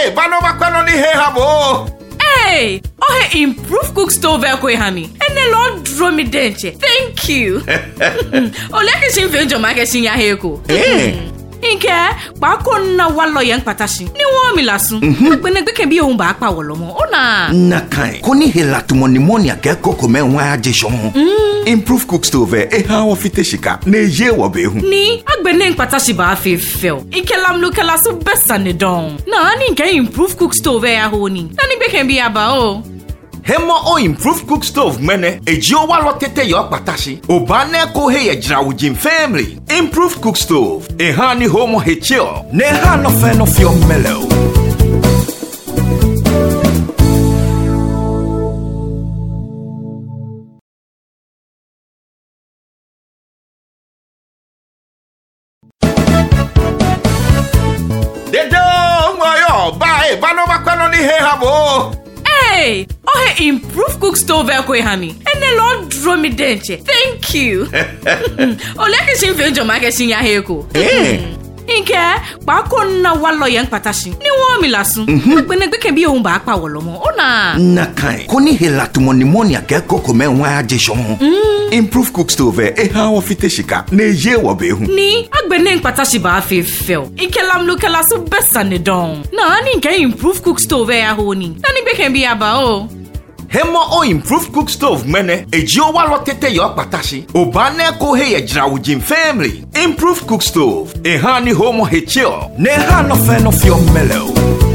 bae, bano makwano ni he habo. Hey, oh, improve cook stove kwe hani. Ene Lord draw me denche. Thank you. Oleke shin venjo make shin ya heko. Inke, bako na walo yang patashi. Ni wo mi lasun. Agbene gbe ken bi ohun ba pa wolomo. Ona. Nakai, koni hela tumonimonia ke koko me nwa ajishon. Improve cook stove ha ofite shika. Ne ye wo be hu. Ni agbene patashi ba fe fel. Inke lamlu kala so besa ne don. Na ni nke improve cook stove ya honi. Na ni gbe ken bi aba o. Hemo o improve cook stove mene ejio walo tete yo patashi obane ko he ejira wujin family improve cook stove ha ni homo hechio ne ha no fe no fio melo dedo moyo bae bano makwano ni he habo. Hey, oh, improve cook stove kwe hani. Ene Lord draw me denche. Thank you. Oleke shin venjo make shin ya heko. Inke, bako na walo yang patashi. Ni wo mi lasun. Agbene gbe ken bi ohun ba pa wolomo. Ona. Nakai, koni hela tumonimonia ke koko me nwa ajishon. Improve cook stove ha ofite shika. Ne ye wo be hu. Ni agbene patashi ba fe fel. Inke lamlu kala so besa ne don. Na ni nke improve cook stove ya honi. Na ni gbe ken bi aba o. Hemo o improve cook stove mene ejio walo tete yo patashi obane ko he ejira wujin family improve cook stove ha ni homo hechio ne ha no fe no fio melo.